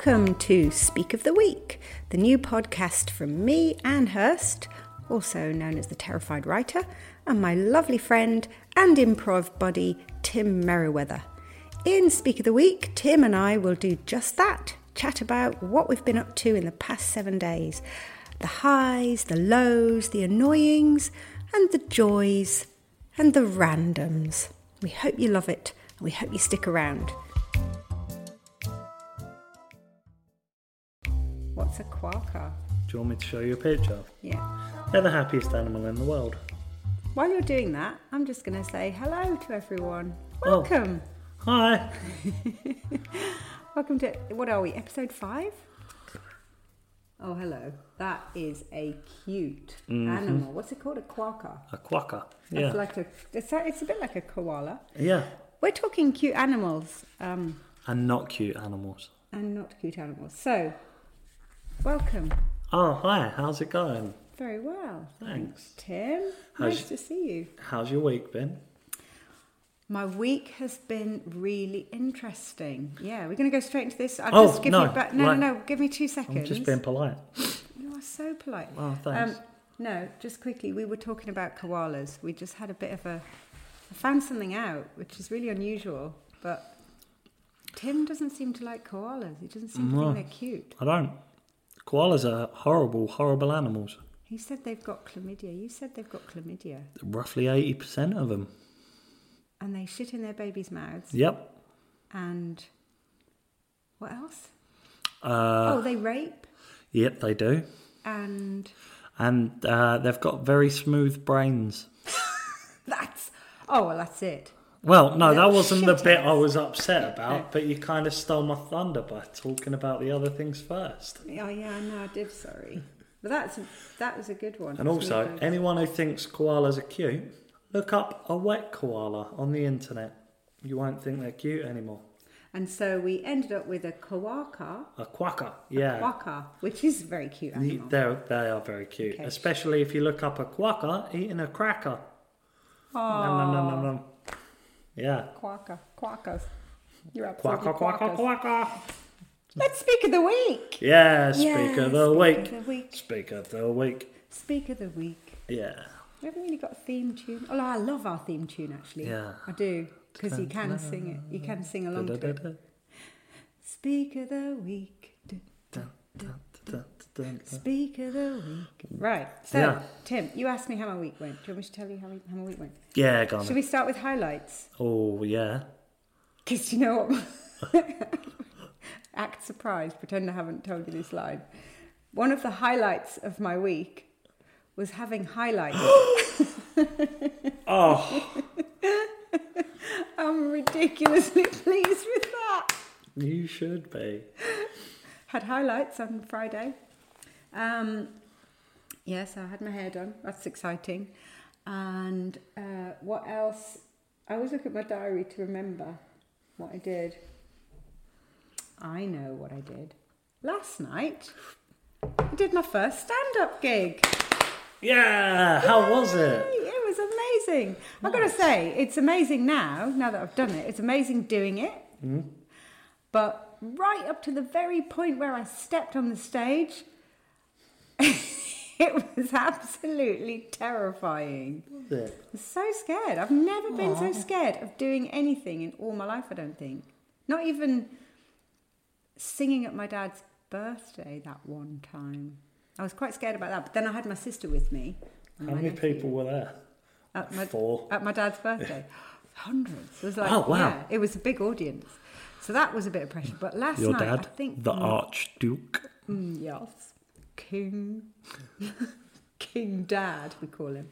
Welcome to Speak of the Week, the new podcast from me, Anne Hurst, also known as the Terrified Writer, and my lovely friend and improv buddy, Tim Merriweather. In Speak of the Week, Tim and I will do just that, chat about what we've been up to in the past 7 days, the highs, the lows, the annoyings, and the joys, and the randoms. We hope you love it, and we hope you stick around. What's a quokka? Do you want me to show you a picture? Yeah. They're the happiest animal in the world. While you're doing that, I'm just going to say hello to everyone. Welcome. Oh. Hi. Welcome to, what are we, episode 5? Oh, hello. That is a cute animal. What's it called? A quokka? A quokka, yeah. It's a bit like a koala. Yeah. We're talking cute animals. And not cute animals. And not cute animals. So, welcome. Oh, hi. How's it going? Very well. Thanks. Tim, nice to see you. How's your week been? My week has been really interesting. Yeah, we're going to go straight into this. No, give me 2 seconds. I'm just being polite. You are so polite. Oh, thanks. No, just quickly, we were talking about koalas. We just had a bit of I found something out, which is really unusual, but Tim doesn't seem to like koalas. He doesn't seem to think they're cute. I don't. Koalas are horrible, horrible animals. He said they've got chlamydia. You said they've got chlamydia. Roughly 80% of them. And they shit in their babies' mouths. Yep. And what else? They rape. Yep, they do. And they've got very smooth brains. That's it. Well, no, that wasn't the bit I was upset about, but you kind of stole my thunder by talking about the other things first. Oh, yeah, I know, I did, sorry. But that was a good one. And also, anyone who thinks koalas are cute, look up a wet koala on the internet. You won't think they're cute anymore. And so we ended up with a quokka. A quokka, yeah. A quokka, which is a very cute animal. They are very cute, okay. Especially if you look up a quokka eating a cracker. Oh. Nom. Yeah. Quokkas. You're absolutely quokka. Let's speak of the week. Yeah, speak of the week. Speak of the week. Yeah. We haven't really got a theme tune. Oh, I love our theme tune, actually. Yeah. I do, because you can sing it. You can sing along to it. Speak of the week. Speak of the week. Right. So, yeah. Tim, you asked me how my week went. Do you want me to tell you how my week went? Yeah, go on. Should we start with highlights? Oh, yeah. Because you know what? Act surprised. Pretend I haven't told you this line. One of the highlights of my week was having highlights. Oh. I'm ridiculously pleased with that. You should be. Had highlights on Friday. Yes, I had my hair done. That's exciting. And what else? I always look at my diary to remember what I did. I know what I did. Last night, I did my first stand-up gig. Yeah, how was it? It was amazing. Nice. I've got to say, it's amazing now that I've done it. It's amazing doing it. Mm. But right up to the very point where I stepped on the stage, it was absolutely terrifying. Was it? I was so scared. I've never been so scared of doing anything in all my life, I don't think. Not even singing at my dad's birthday that one time. I was quite scared about that, but then I had my sister with me. How many people were there? 4. At my dad's birthday. Hundreds. It was like, oh, wow. Yeah, it was a big audience. So that was a bit of pressure. But last Your night, dad, I think... the Archduke. Yes. King Dad, we call him.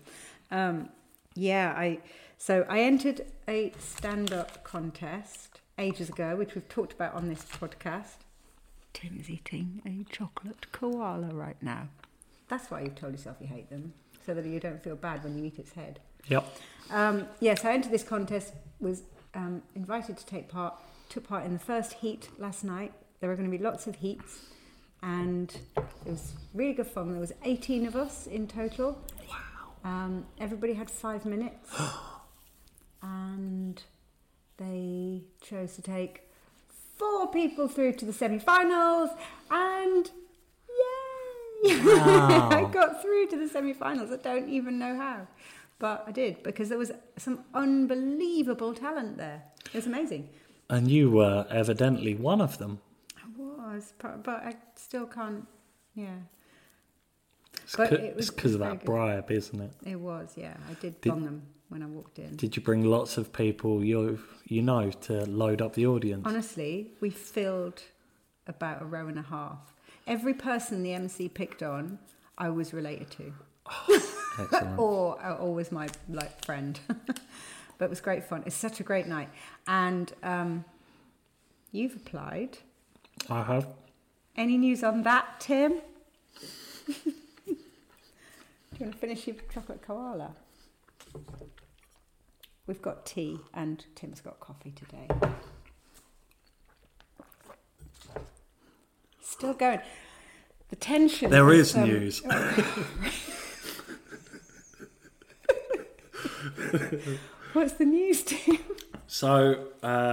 I entered a stand-up contest ages ago, which we've talked about on this podcast. Tim is eating a chocolate koala right now. That's why you've told yourself you hate them, so that you don't feel bad when you eat its head. Yep. So I entered this contest, was invited to took part in the first heat last night. There were going to be lots of heats, and it was really good fun. There was 18 of us in total. Wow. Everybody had 5 minutes, and they chose to take 4 people through to the semi-finals, and yay! Wow. I got through to the semi-finals. I don't even know how, but I did, because there was some unbelievable talent there. It was amazing. And you were evidently one of them. I was, but I still can't, yeah. It's But because of very that good. bribe, isn't it? It was, yeah. I did bomb them when I walked in. Did you bring lots of people you know to load up the audience? Honestly, we filled about a row and a half. Every person the MC picked on, I was related to. Excellent. or was my friend. But it was great fun. It's such a great night. And you've applied. I have. Any news on that, Tim? Do you want to finish your chocolate koala? We've got tea and Tim's got coffee today. Still going. The tension. There is news. What's the news, Tim? So,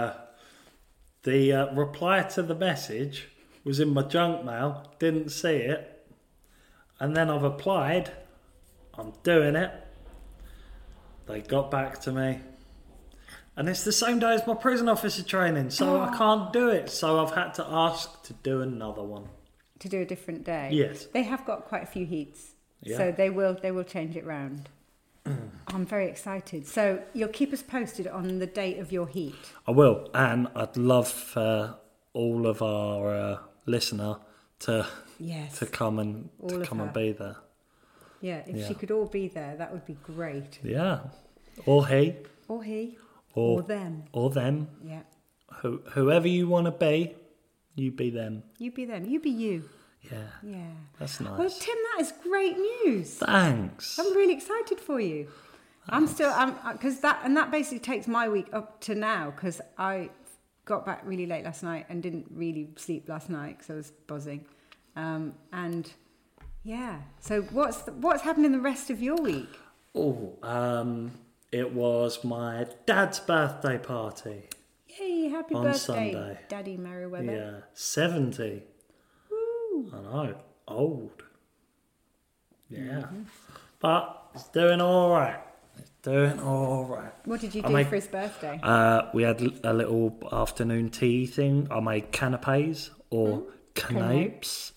the reply to the message was in my junk mail. Didn't see it. And then I've applied. I'm doing it. They got back to me. And it's the same day as my prison officer training, so I can't do it. So I've had to ask to do another one. To do a different day. Yes. They have got quite a few heats. Yeah. So they will change it round. I'm very excited. So you'll keep us posted on the date of your heat. I will. And I'd love for all of our listener to Yes. come and All of her. be there. Yeah, if Yeah. she could all be there, that would be great. Yeah. Or he. Or he. Or them. Or them. Yeah. Whoever you want to be, you be them. You be them. You be you. Yeah. Yeah. That's nice. Well, Tim, that is great news. Thanks. I'm really excited for you. Because that basically takes my week up to now, because I got back really late last night and didn't really sleep last night because I was buzzing. And yeah, so what's happening the rest of your week? It was my dad's birthday party. Yay, happy On birthday, Sunday. Daddy Merriweather. Yeah, 70. Woo. I know, old. Yeah, but it's doing all right. What did you I do made- for his birthday? We had a little afternoon tea thing. I made canapes or canapes.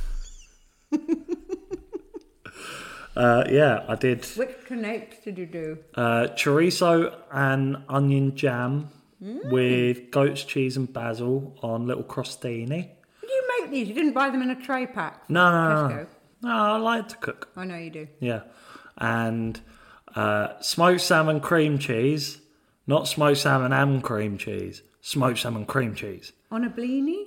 Yeah, I did. Which canapes did you do? Chorizo and onion jam with goat's cheese and basil on little crostini. Did you make these? You didn't buy them in a tray pack? No. Tesco? No, I like to cook. I know you do. Yeah. And smoked salmon cream cheese. Not smoked salmon and cream cheese. Smoked salmon cream cheese. On a blini?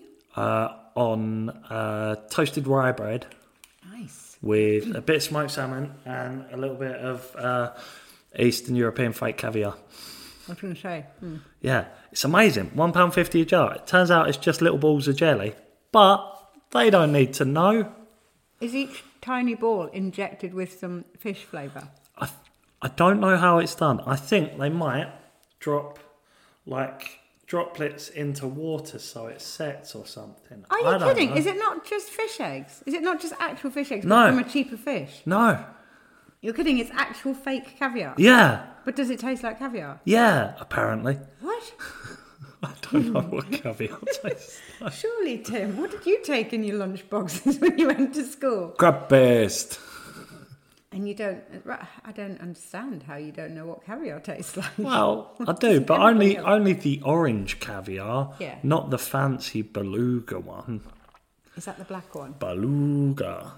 On toasted rye bread Nice. with a bit of smoked salmon and a little bit of Eastern European fake caviar. I was going to say. Yeah, it's amazing. £1.50 a jar. It turns out it's just little balls of jelly. But they don't need to know. Is each tiny ball injected with some fish flavour? I don't know how it's done. I think they might drop droplets into water so it sets or something. Are I you don't kidding? know. Is it not just fish eggs? Is it not just actual fish eggs, No. but from a cheaper fish? No. You're kidding, it's actual fake caviar? Yeah. But does it taste like caviar? Yeah, apparently. What? I don't know what caviar tastes like. Surely, Tim, what did you take in your lunch boxes when you went to school? Crab paste. And you don't... I don't understand how you don't know what caviar tastes like. Well, I do, but only the orange caviar, Yeah. not the fancy beluga one. Is that the black one? Beluga.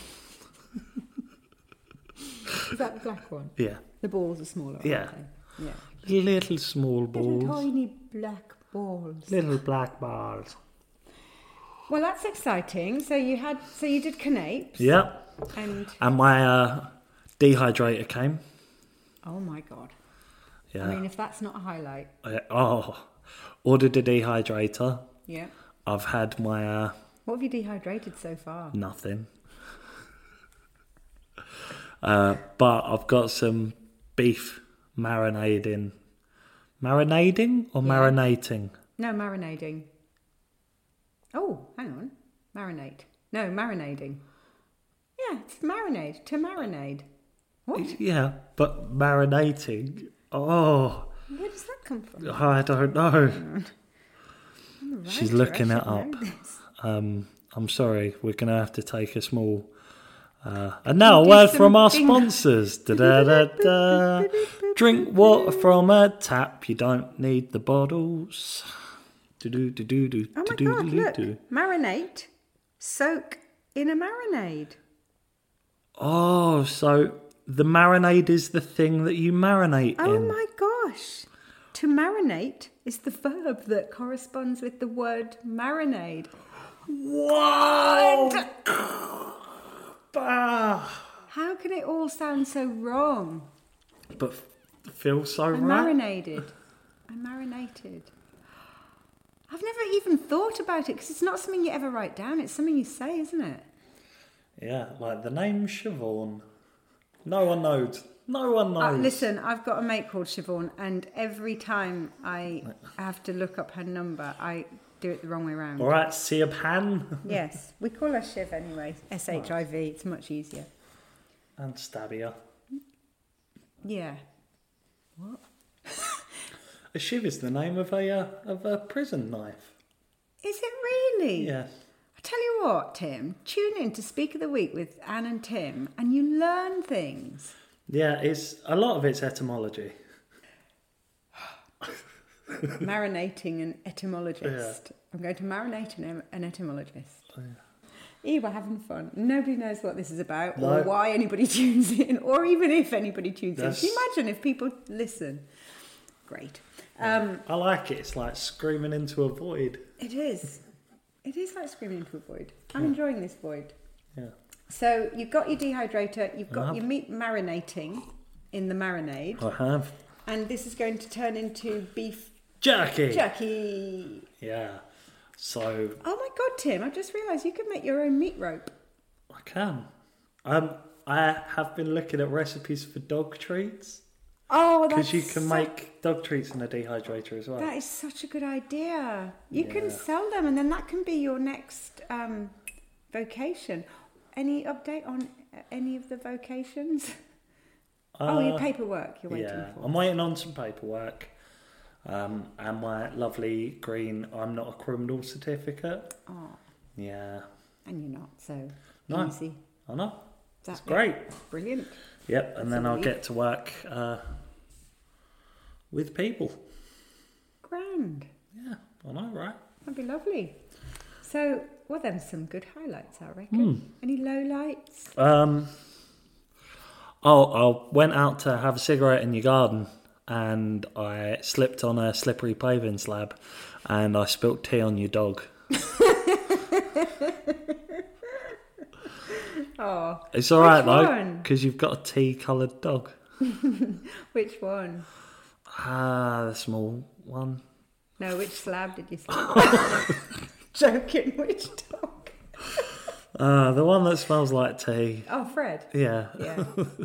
Is that the black one? Yeah. The balls are smaller, aren't Yeah. they? Yeah. Little small balls. Little tiny black balls. Little black balls. Well, that's exciting. So you did canapes. Yeah. And And my dehydrator came. oh my god. Yeah. I mean, if that's not a highlight. Ordered a dehydrator. Yeah. I've had my What have you dehydrated so far? nothing. But I've got some beef marinating. Marinating or Yeah. marinating? No, marinating. Oh, hang on. Marinate. No, marinading. Yeah, it's marinade. To marinade. What? Yeah, but marinating. Oh, Where does that come from? I don't know. I'm a She's writer, looking I it should know up. this. I'm sorry, we're going to have to take a small... and now a Do word from our something. sponsors. Da-da-da-da. Drink water from a tap. You don't need the bottles. Do-do-do-do-do. Oh my God, Do-do-do-do-do. look. Marinate. Soak in a marinade. Oh, so the marinade is the thing that you marinate Oh in. my gosh. To marinate is the verb that corresponds with the word marinade. What? Ah. How can it all sound so wrong? But feels so I right. marinated. I marinated. I've never even thought about it because it's not something you ever write down. It's something you say, isn't it? Yeah, like the name Siobhan. No one knows. No one knows. Listen, I've got a mate called Siobhan, and every time I have to look up her number, I do it the wrong way around. All right, Siobhan. Yes, we call her Shiv anyway. S-H-I-V. It's much easier. And Stabia. Yeah. What? A shiv is the name of a prison knife. Is it really? Yes. I tell you what, Tim, tune in to Speak of the Week with Anne and Tim, and you learn things. Yeah, it's a lot of it's etymology. Marinating an etymologist. I'm going to marinate an etymologist. Yeah. Ew, we're having fun. Nobody knows what this is about No. or why anybody tunes in, or even if anybody tunes in. That's- Can you imagine if people listen? Great. I like it. It's like screaming into a void. It is. It is like screaming into a void. I'm enjoying this void. Yeah. So you've got your dehydrator, you've got have. your meat marinating in the marinade, I have. and this is going to turn into beef Jerky. jerky. Yeah. So Oh my God, Tim, I just realised you could make your own meat rope. I can. I have been looking at recipes for dog treats. Oh, Because you can make dog treats in a dehydrator as well. That is such a good idea. You can Yeah. sell them, and then that can be your next vocation. Any update on any of the vocations? Your paperwork you're waiting Yeah, for. I'm waiting on some paperwork. And my lovely green I'm not a criminal certificate. Oh, Yeah, and you're not, so No. easy. I know. That's It's great. Brilliant. Yep, and That's then a I'll relief. get to work with people. Grand. Yeah, I know, right? That'd be lovely. So, well, then some good highlights, I reckon. Any lowlights? I went out to have a cigarette in your garden and I slipped on a slippery paving slab and I spilt tea on your dog. Oh, It's all right Which though, one? because you've got a tea-coloured dog. which one? The small one. No, which slab did you slap? Joking, which dog? The one that smells like tea. Oh, Fred. Yeah. Yeah.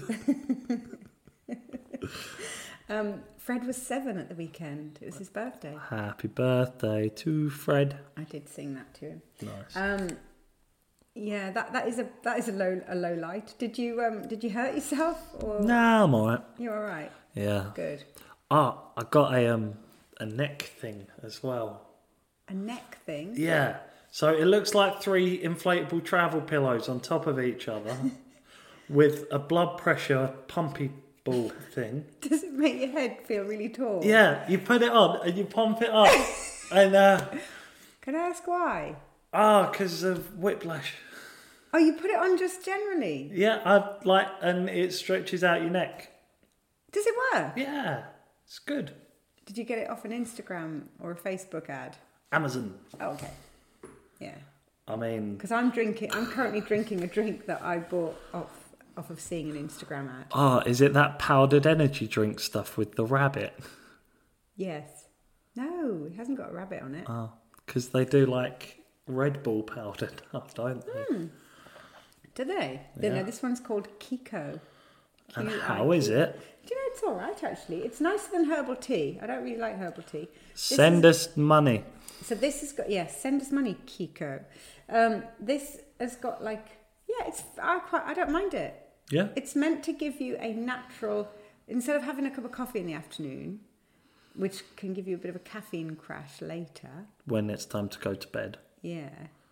Fred was 7 at the weekend. It was his birthday. Happy birthday to Fred. I did sing that to him. Nice. Yeah, that is a low light. Did you hurt yourself or Nah, I'm alright. you're all right? Yeah. Good. I got a neck thing as well. A neck thing. Yeah. So it looks like 3 inflatable travel pillows on top of each other with a blood pressure pumpy ball thing. Does it make your head feel really tall? Yeah, you put it on and you pump it up. And, Can I ask why? because of whiplash. Oh, you put it on just generally. Yeah, and it stretches out your neck. Does it work? Yeah, it's good. Did you get it off an Instagram or a Facebook ad? Amazon. Oh, okay. Yeah. I mean, Because I'm currently drinking a drink that I bought off of seeing an Instagram ad. is it that powdered energy drink stuff with the rabbit? Yes. No, it hasn't got a rabbit on it. Because they do like Red Bull powdered stuff, don't they? Do they? Yeah. No, this one's called Kiko. And how is it? Do you know, it's all right, actually. It's nicer than herbal tea. I don't really like herbal tea. Send us money. So this has got, send us money, Kiko. This has got I don't mind it. Yeah. It's meant to give you a natural, instead of having a cup of coffee in the afternoon, which can give you a bit of a caffeine crash later. When it's time to go to bed. Yeah.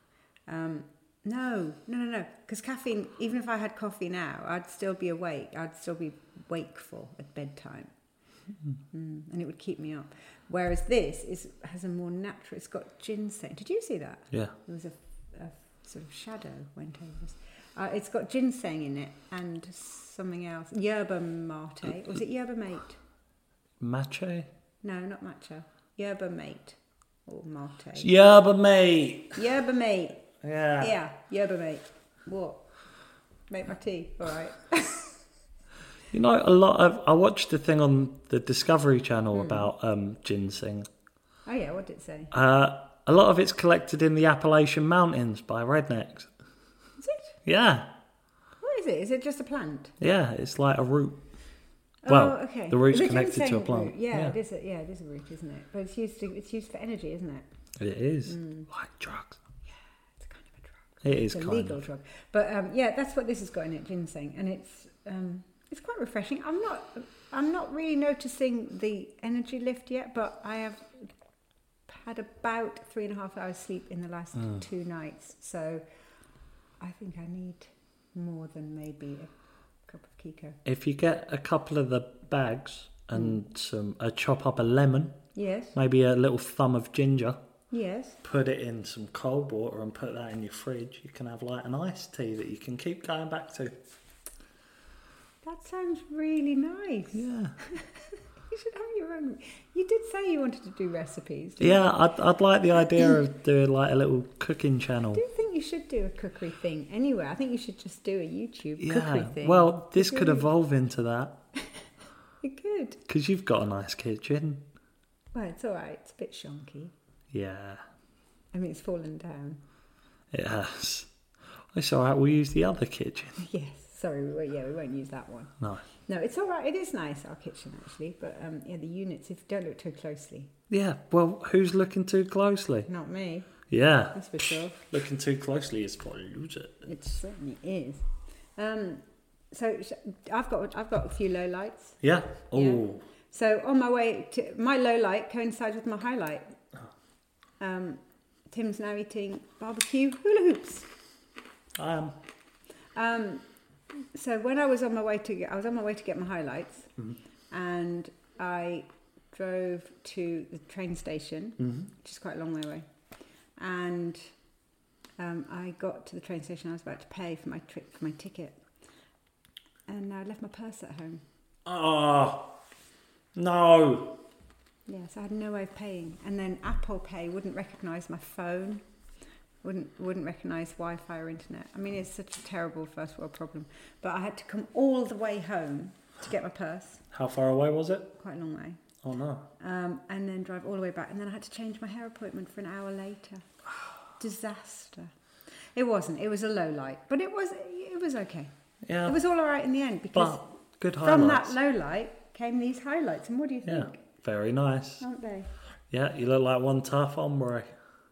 No. Because caffeine, even if I had coffee now, I'd still be awake. I'd still be wakeful at bedtime. And it would keep me up. Whereas this has a more natural, it's got ginseng. Did you see that? Yeah. There was a sort of shadow went over us. It's got ginseng in it and something else. Yerba mate. Or was it yerba mate? Matcha? No, not matcha. Yerba mate. Or mate. Yerba mate. Yerba mate. Yeah. Yeah, yerba mate. What? Make my tea. All right. You know, I watched the thing on the Discovery Channel about ginseng. Oh yeah, what did it say? A lot of it's collected in the Appalachian Mountains by rednecks. Is it? Yeah. What is it? Is it just a plant? Yeah, it's like a root. Well, okay. the root's The connected to a ginseng plant. root. Yeah, it is. It is a root, isn't it? But it's used for energy, isn't it? It is like drugs. It's kind of a drug. It is It's a kind legal of. drug. But that's what this has got in it, ginseng, and it's quite refreshing. I'm not really noticing the energy lift yet, but I have had about 3.5 hours sleep in the last 2 nights, so I think I need more than maybe a cup of Kiko. If you get a couple of the bags and chop up a lemon, Yes. maybe a little thumb of ginger, Yes. put it in some cold water and put that in your fridge, you can have like an iced tea that you can keep going back to. That sounds really nice. Yeah. You should have your own. You did say you wanted to do recipes. Yeah, I'd like the idea of doing like a little cooking channel. I do think you should do a cookery thing anyway. I think you should just do a YouTube cookery thing. Well, this could evolve into that. It could. Because you've got a nice kitchen. Well, it's all right. It's a bit shonky. Yeah, I mean, it's fallen down. it has. It's all right, we'll use the other kitchen. Yes. Sorry, we won't use that one. No. No, it's all right. It is nice, our kitchen, actually. But, the units, if you don't look too closely. Yeah, well, who's looking too closely? Not me, Yeah. that's for sure. Looking too closely is for lose it. It certainly is. So I've got a few lowlights. Yeah. Yeah. Oh. So on my way to my low light coincides with my highlight. Tim's now eating barbecue hula hoops. I am. So when I was on my way to get my highlights, and I drove to the train station, which is quite a long way away, and I got to the train station. I was about to pay for my ticket, and I left my purse at home. Oh, no. Yes, I had no way of paying, and then Apple Pay wouldn't recognise my phone, wouldn't recognise Wi-Fi or internet. I mean, it's such a terrible first world problem. But I had to come all the way home to get my purse. How far away was it? Quite a long way. Oh, no. And then drive all the way back, and then I had to change my hair appointment for an hour later. Disaster. It wasn't. It was a low light, but it was okay. Yeah. It was all right in the end because But good from highlights. that low light came these highlights. And what do you think? Yeah, very nice. Aren't they? Yeah, you look like one tough hombre.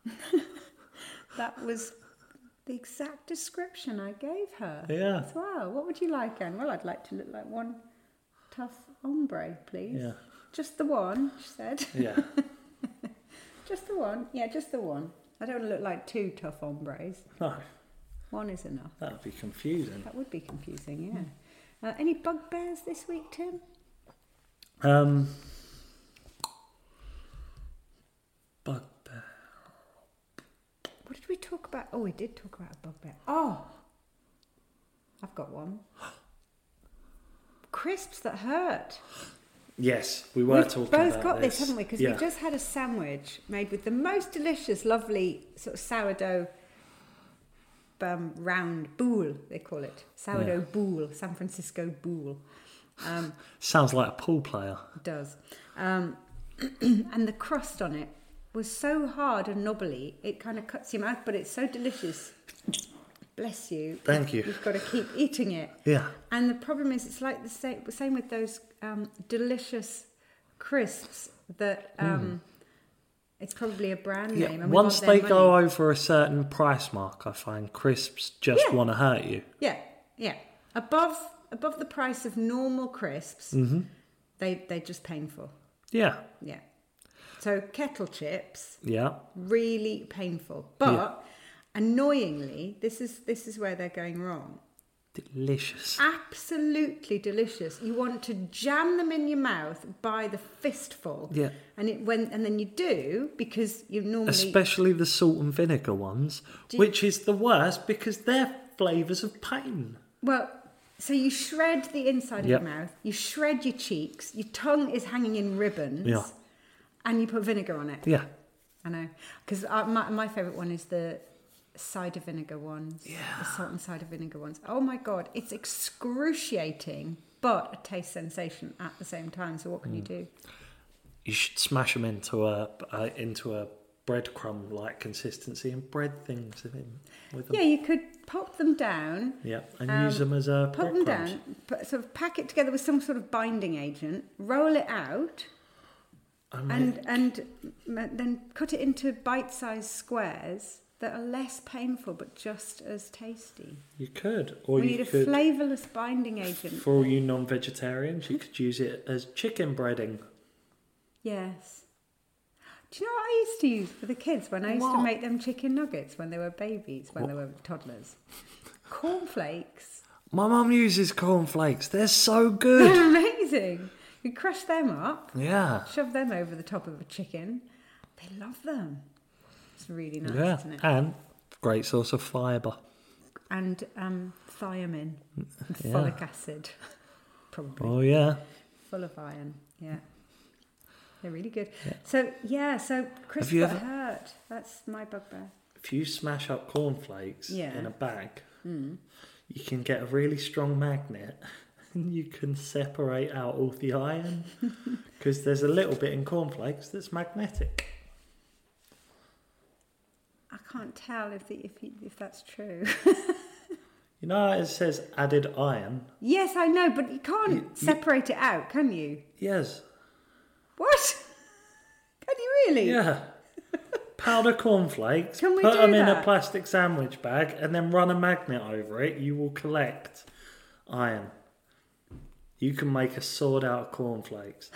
That was the exact description I gave her. Yeah. As well. What would you like, Anne? Well, I'd like to look like one tough hombre, please. Yeah. Just the one, she said. Yeah. Just the one. Yeah, just the one. I don't want to look like 2 tough hombres. No, One is enough. that would be confusing. That would be confusing, yeah. Any bugbears this week, Tim? Bugbear. What did we talk about? Oh, we did talk about a bugbear. Oh! I've got one. Crisps that hurt. Yes, we were talking about We've both got this, haven't we? Because yeah. we just had a sandwich made with the most delicious, lovely sort of sourdough round boule, they call it. Sourdough boule, San Francisco boule. Sounds like a pool player. It does. And the crust on it was so hard and knobbly, it kind of cuts your mouth, but it's so delicious. bless you. Thank you. You've got to keep eating it. Yeah. And the problem is, it's like the same with those delicious crisps that it's probably a brand Yeah. name. And we Once want their they go money. over a certain price mark, I find crisps just want to hurt you. Yeah. Above the price of normal crisps, they're just painful. Yeah. Yeah. So kettle chips, Yeah. really painful. But annoyingly, this is where they're going wrong. Delicious. Absolutely delicious. You want to jam them in your mouth by the fistful. Yeah. And then you do, because you normally Especially the salt and vinegar ones, which is the worst because they're flavours of pain. Well, so you shred the inside of Yep. your mouth, you shred your cheeks, your tongue is hanging in ribbons, Yeah. and you put vinegar on it. Yeah. I know. Because my favourite one is the cider vinegar ones. Yeah. The salt and cider vinegar ones. Oh my God, it's excruciating, but a taste sensation at the same time. So what can you do? You should smash them into a breadcrumb like consistency and bread things with them. Yeah, you could pop them down. Yeah, and use them as a Pop them breadcrumbs. down, sort of pack it together with some sort of binding agent, roll it out, and then cut it into bite-sized squares that are less painful but just as tasty. You could, or We you need a could. flavourless binding agent. For all you non-vegetarians, you could use it as chicken breading. Yes. Do you know what I used to use for the kids when I used to What? make them chicken nuggets when they were babies, when they were toddlers? Cornflakes. My mum uses cornflakes. They're so good. They're amazing. You crush them up, Yeah. shove them over the top of a chicken. They love them. It's really nice, Yeah, isn't it? and great source of fibre. And thiamine and Yeah. folic acid, probably. Oh yeah. Full of iron, yeah. They're really good. So crisps you that ever- hurt. That's my bugbear. If you smash up cornflakes Yeah. in a bag, you can get a really strong magnet and you can separate out all the iron because there's a little bit in cornflakes that's magnetic. I can't tell if that's true. You know how it says added iron? Yes, I know, but you can't separate it out, can you? Yes. What? Can you really? Yeah. Powder cornflakes, Can we put do them in a that? plastic sandwich bag and then run a magnet over it. You will collect iron. You can make a sword out of cornflakes.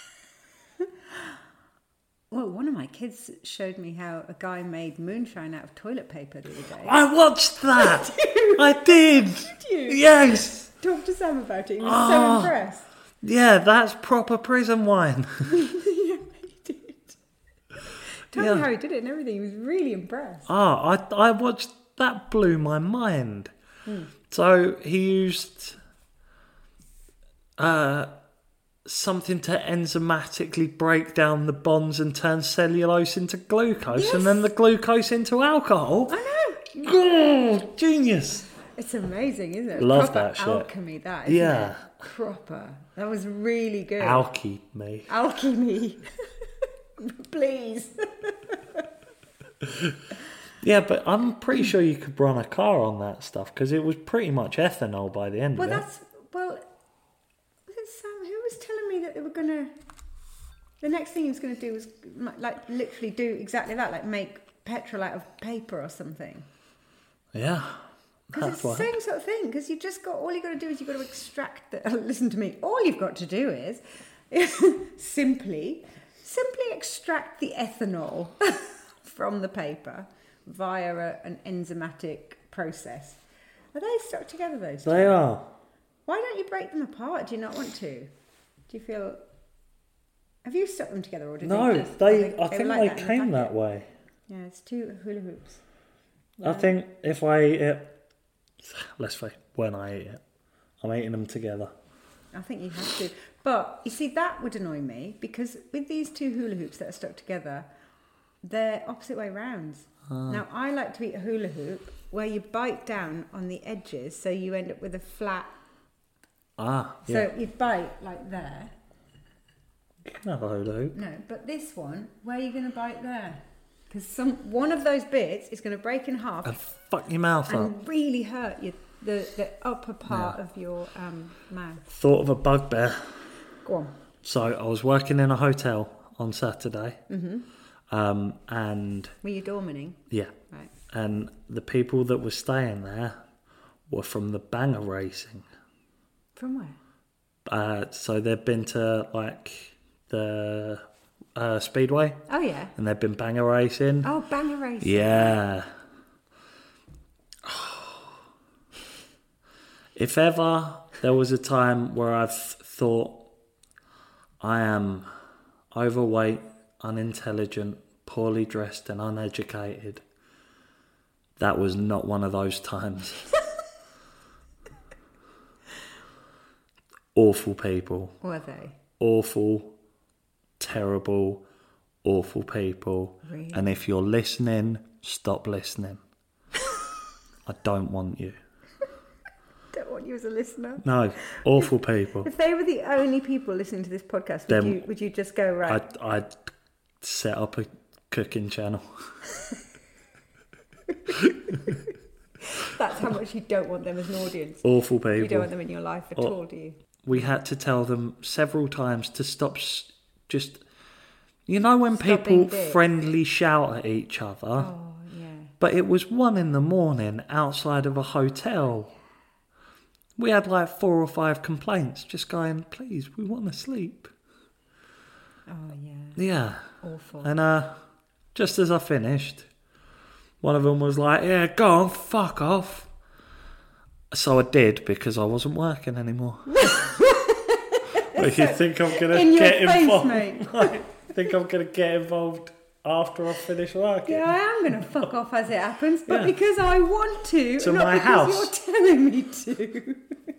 Well, one of my kids showed me how a guy made moonshine out of toilet paper the other day. I watched that. I did. Did you? Yes. Talk to Sam about it. He was so impressed. Yeah, that's proper prison wine. Yeah, he did. Tell Yeah. me how he did it and everything. He was really impressed. I watched that. Blew my mind. So he used something to enzymatically break down the bonds and turn cellulose into glucose, and then the glucose into alcohol. I know. Oh, genius! It's amazing, isn't it? Love Proper that shit. alchemy, that, isn't Yeah. it? Proper. That was really good. Alchemy. Alchemy. Please. Yeah, but I'm pretty sure you could run a car on that stuff because it was pretty much ethanol by the end Well, of it. was it Sam who was telling me that they were going to, the next thing he was going to do was like literally do exactly that, like make petrol out of paper or something. Yeah. Because it's the what same sort of thing, because you just got, all you've got to do is you've got to extract the, listen to me, all you've got to do is simply extract the ethanol from the paper via an enzymatic process. Are they stuck together, those two? They are. Why don't you break them apart? Do you not want to? Do you feel... Have you stuck them together? Or did No, just, they. I were think like they that in the came packet? that way. Yeah, it's two hula hoops. I think if I eat it, let's say when I eat it, I'm eating them together. I think you have to. But, you see, that would annoy me, because with these two hula hoops that are stuck together, they're opposite way rounds. Now, I like to eat a hula hoop where you bite down on the edges, so you end up with a flat... Yeah. So you bite like there. You can have a hula hoop. No, but this one, where are you going to bite there? Because one of those bits is going to break in half And fuck your mouth up. and really hurt the upper part of your mouth. Thought of a bugbear. Go on. So I was working in a hotel on Saturday. And Were you doormaning? yeah. Right. And the people that were staying there were from the banger racing. From where? So they've been to like the Speedway, Oh, yeah. and they've been banger racing. Oh, banger racing. Yeah. If ever there was a time where I've thought I am overweight, unintelligent, poorly dressed and uneducated, that was not one of those times. Awful people. Were they? Awful, terrible, awful people. Really? And if you're listening, stop listening. I don't want you. Don't want you as a listener. No, awful people. If they were the only people listening to this podcast, would you just go, right? I'd set up a cooking channel. That's how much you don't want them as an audience. Awful people. You don't want them in your life at all, do you? We had to tell them several times to stop just... You know when Stop being people dicks. friendly shout at each other? Oh, yeah. But it was 1 a.m. outside of a hotel. We had like 4 or 5 complaints just going, please, we want to sleep. Oh, yeah. Yeah. Awful. And just as I finished, one of them was like, yeah, go on, fuck off. So I did, because I wasn't working anymore. Like, you think I'm going to get involved? Mate. Like, think I'm going to get involved after I finish working? Yeah, I am going to fuck off as it happens, but Yeah. because I want to, To not my because house. you're telling me to.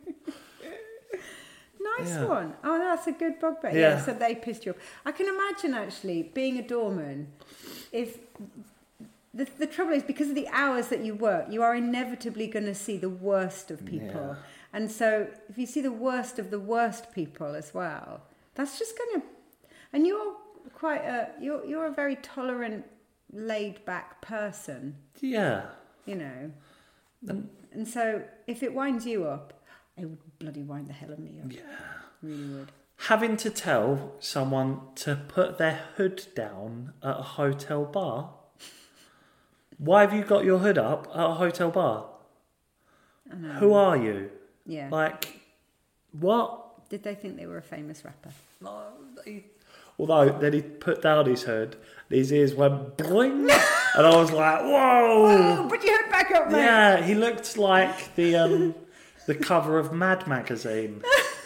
Nice Yeah. one. Oh, that's a good bugbear. Yeah. Yeah. So they pissed you off. I can imagine actually being a doorman. If the trouble is, because of the hours that you work, you are inevitably going to see the worst of people. Yeah. And so if you see the worst of the worst people as well, that's just going to. And you're quite you're a very tolerant, laid back person. Yeah. You know, and so if it winds you up, it would bloody wind the hell of me up. Yeah. Really would. Having to tell someone to put their hood down at a hotel bar? Why have you got your hood up at a hotel bar? I know. Who are you? Yeah. Like, what? Did they think they were a famous rapper? No, although then he put down his hood, and his ears went boing, and I was like, whoa! Oh, put your head back up, mate. Yeah, he looked like the cover of Mad magazine.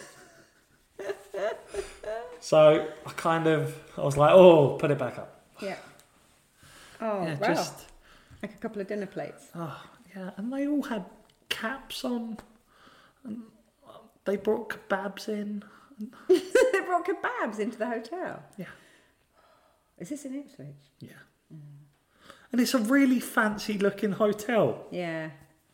So I was like, oh, put it back up. Yeah. Oh, Yeah, wow. just Like a couple of dinner plates. oh yeah, and they all had caps on, and they brought kebabs in. They brought kebabs into the hotel. Yeah, Is this in Ipswich? yeah. And it's a really fancy looking hotel. Yeah.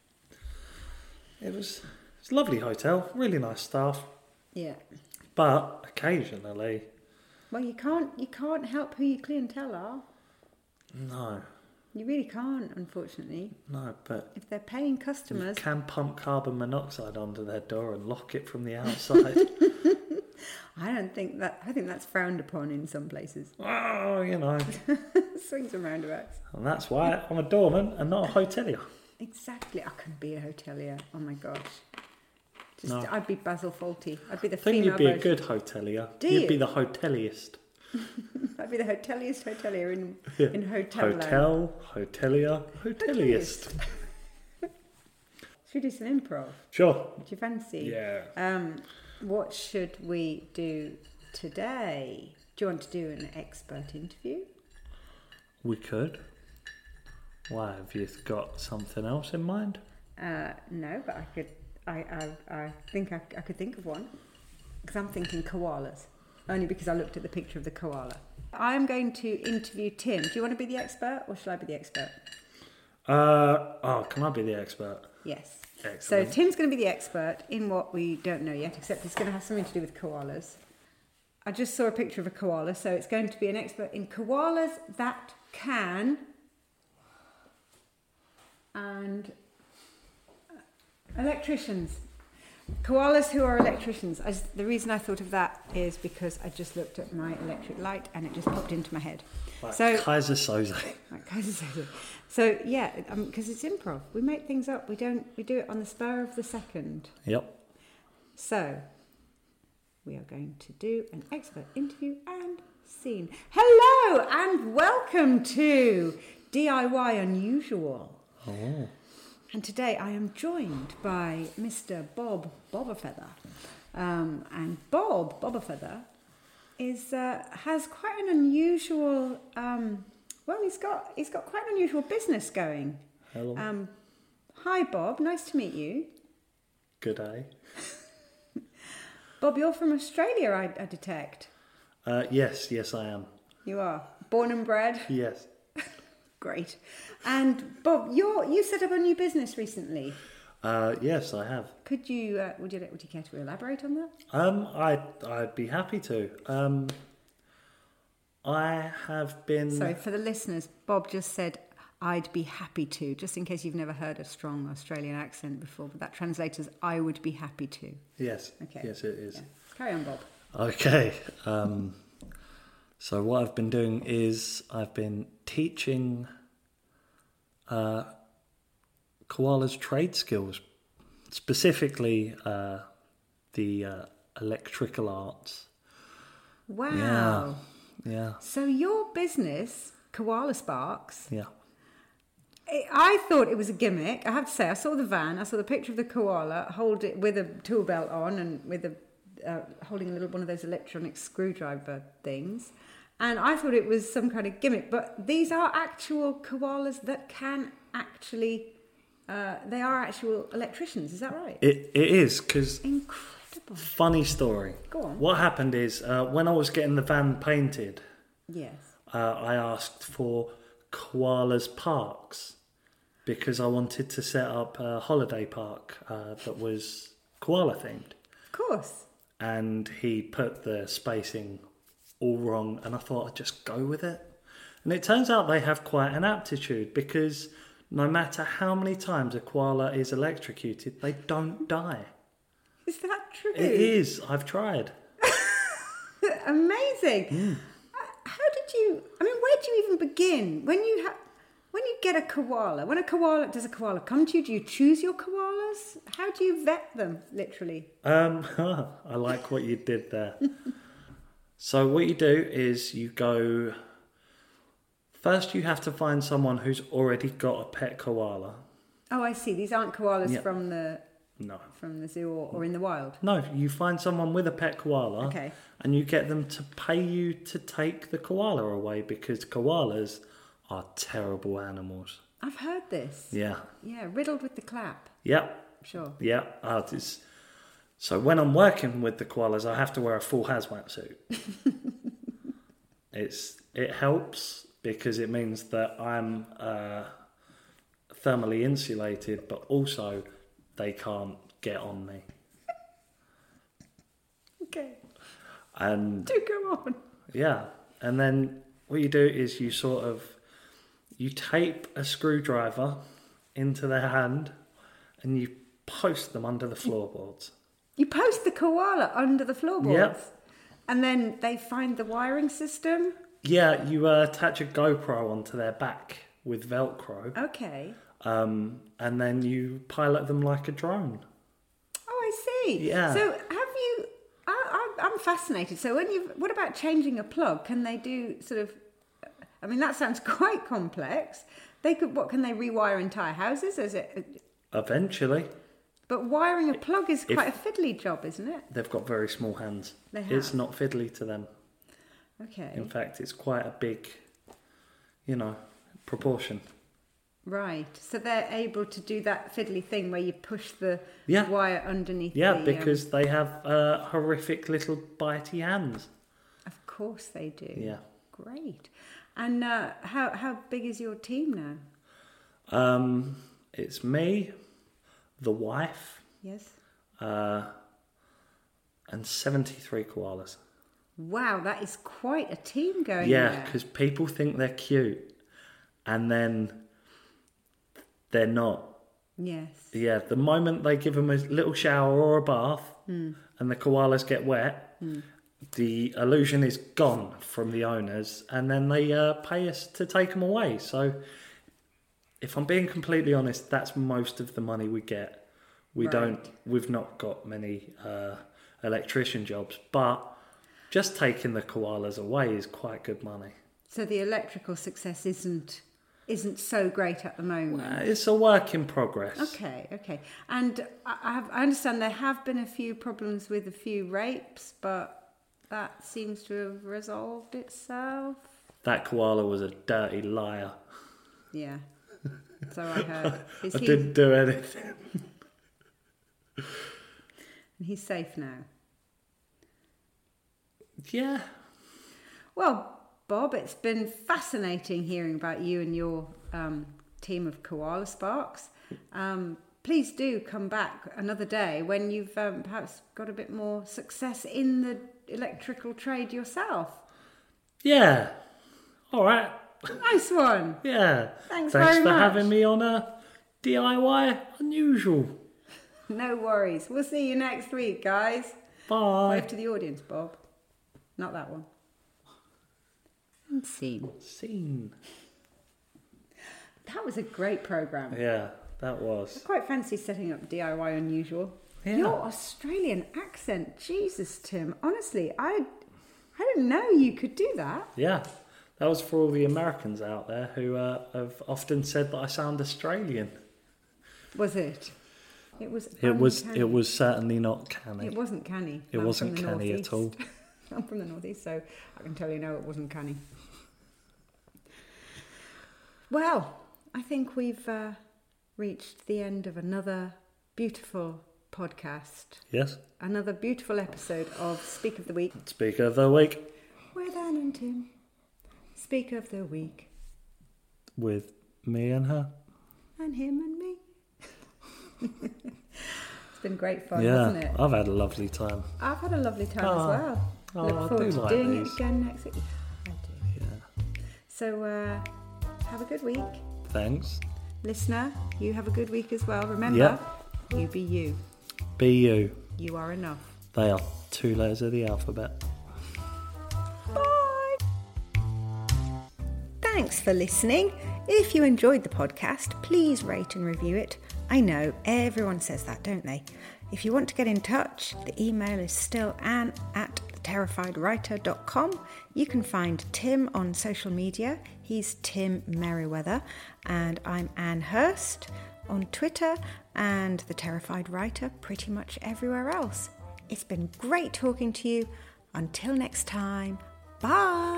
It's a lovely hotel, really nice staff. Yeah. But occasionally, Well, you can't help who your clientele are. no, You really can't, unfortunately. no, but If they're paying you customers. can pump carbon monoxide onto their door and lock it from the outside. I think that's frowned upon in some places. Oh, you know. Swings and roundabouts. And that's why I'm a doorman and not a hotelier. Exactly. I couldn't be a hotelier. Oh my gosh. No. I'd be Basil Fawlty. I'd be the I think female you'd be a version. good hotelier. Do You'd you? be the hoteliest. I'd be the hoteliest hotelier in Yeah. in hotel land. Hotel, hotelier, hoteliest. Should we do some improv? Sure. Do you fancy? Yeah. What should we do today? Do you want to do an expert interview? We could. Why, have you got something else in mind? No, but I could. I think I could think of one. Because I'm thinking koalas. Only because I looked at the picture of the koala. I'm going to interview Tim. Do you want to be the expert or shall I be the expert? Can I be the expert? Yes. Excellent. So Tim's going to be the expert in what we don't know yet, except it's going to have something to do with koalas. I just saw a picture of a koala, so it's going to be an expert in koalas that can and electricians. Koalas who are electricians. The reason I thought of that is because I just looked at my electric light and it just popped into my head. Like So, Kaiser Soze. like Kaiser Soze. So yeah, because it's improv. We make things up. We do it on the spur of the second. Yep. So we are going to do an expert interview and scene. Hello and welcome to DIY Unusual. Oh. And today I am joined by Mr. Bob Bobberfeather. And Bob Bobberfeather has quite an unusual, he's got quite an unusual business going. Hello. Hi Bob, nice to meet you. Good day. Bob, you're from Australia, I detect. Yes, I am. You are born and bred. Yes. Great. And Bob, you set up a new business recently. Yes, I have. Could you would you care to elaborate on that? I'd be happy to. I have been. Sorry for the listeners. Bob just said I'd be happy to, just in case you've never heard a strong Australian accent before. But that translates as I would be happy to. Yes. Okay. Yes, it is. Yeah. Carry on, Bob. Okay. So what I've been doing is I've been teaching koalas trade skills, specifically the electrical arts. Wow. Yeah. So your business, Koala Sparks. Yeah. I thought it was a gimmick. I have to say, I saw the van. I saw the picture of the koala, hold it with a tool belt on and with a holding a little one of those electronic screwdriver things. And I thought it was some kind of gimmick, but these are actual koalas that can actually, they are actual electricians, is that right? It is, because Incredible. funny story. Go on. What happened is when I was getting the van painted, Yes. I asked for koalas parks because I wanted to set up a holiday park that was koala themed. Of course. And he put the spacing all wrong, and I thought I'd just go with it. And it turns out they have quite an aptitude, because no matter how many times a koala is electrocuted, they don't die. Is that true? It is. I've tried. Amazing. How did you, where do you even begin? When you get a koala, does a koala come to you? Do you choose your koalas? How do you vet them, literally? I like what you did there. So what you do is you go... First, you have to find someone who's already got a pet koala. Oh, I see. These aren't koalas Yeah. from the zoo or in the wild. No, you find someone with a pet koala, Okay. and you get them to pay you to take the koala away, because koalas are terrible animals. I've heard this. Yeah. Yeah, riddled with the clap. Yep. Sure. Yeah. So when I'm working with the koalas, I have to wear a full hazmat suit. It helps because it means that I'm thermally insulated, but also they can't get on me. Okay. And Do go on. yeah, and then what you do is you tape a screwdriver into their hand and you post them under the floorboards. You post the koala under the floorboards. Yep. And then they find the wiring system. Yeah, you attach a GoPro onto their back with Velcro, Okay. and then you pilot them like a drone. Oh, I see. Yeah. So have you? I'm fascinated. So what about changing a plug? Can they do sort of? I mean, that sounds quite complex. What can they rewire entire houses? Is it? Eventually, But wiring a plug is quite a fiddly job, isn't it? they've got very small hands. They have. It's not fiddly to them. Okay. In fact, it's quite a big, proportion. Right. So they're able to do that fiddly thing where you push the Yeah. wire underneath. Yeah, the, because they have horrific little bitey hands. Of course they do. Yeah. Great. And how big is your team now? It's me, the wife, Yes. and 73 koalas. Wow, that is quite a team going Yeah, there. because people think they're cute and then they're not. Yes. Yeah, the moment they give them a little shower or a bath and the koalas get wet, the illusion is gone from the owners, and then they pay us to take them away. So if I'm being completely honest, that's most of the money we get. We've not got many electrician jobs, but just taking the koalas away is quite good money. So the electrical success isn't so great at the moment. It's a work in progress. Okay. And I understand there have been a few problems with a few rapes, but that seems to have resolved itself. That koala was a dirty liar. Yeah. So I heard. I didn't do anything. And he's safe now. Yeah. Well, Bob, it's been fascinating hearing about you and your team of koala sparks. Please do come back another day when you've perhaps got a bit more success in the electrical trade yourself. Yeah. All right. Nice one. Yeah. Thanks very for much. having me on a DIY Unusual. No worries. We'll see you next week, guys. Bye. Wave to the audience, Bob. Not that one. And scene. Scene. That was a great programme. Yeah, that was. I quite fancy setting up DIY Unusual. Yeah. Your Australian accent, Jesus, Tim. Honestly, I didn't know you could do that. Yeah. That was for all the Americans out there who have often said that I sound Australian. Was it? It was. It was certainly not canny. It wasn't canny. It wasn't canny at all. I'm from the northeast, so I can tell you no, it wasn't canny. Well, I think we've reached the end of another beautiful podcast. Yes. Another beautiful episode of Speak of the Week. Speaker of the week. With Anne and Tim. Speak of the Week. With me and her. And him and me. It's been great fun, Yeah, hasn't it? I've had a lovely time. I've had a lovely time as well. Oh, Look I forward do to like doing these. it again next week. I do. Yeah. So, have a good week. Thanks. Listener, you have a good week as well. Remember, Yep. you be you. Be you. You are enough. They are 2 letters of the alphabet. Bye. Thanks for listening. If you enjoyed the podcast, please rate and review it. I know, everyone says that, don't they? If you want to get in touch, the email is still ann@theterrifiedwriter.com. You can find Tim on social media. He's Tim Merriweather, and I'm Anne Hurst on Twitter and The Terrified Writer pretty much everywhere else. It's been great talking to you. Until next time, bye!